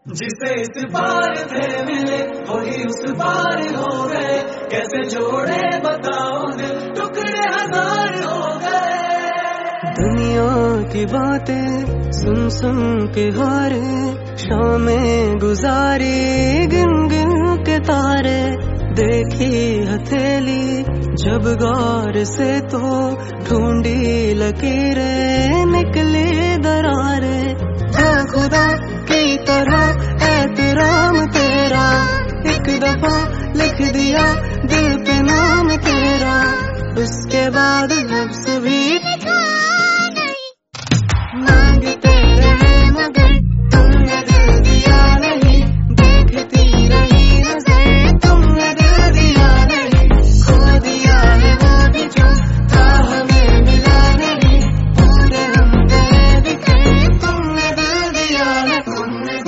जिसे इस बार थे मिले वही उस बार हो गए, कैसे जोड़े बताओ दिल टुकड़े हजार हो गए। दुनिया की बातें सुन सुन के हारे, शामें गुजारी गिन गिन के तारे। देखी हथेली जब गौर से तो ढूंढी लकीरें निकली दरारें। खुदा की तरह एहतराम तेरा, एक दफा लिख दिया दिल पे नाम तेरा, उसके बाद लफ्ज़ भी मांगते रहे मगर तुमने दिल दिया नहीं। देखती रही नजर तुमने दिल दिया नहीं, खो दिया है वो भी जो था हमें मिला नहीं। पूरे हम गए बिखरे तुमने दिल दिया नहीं, तुमने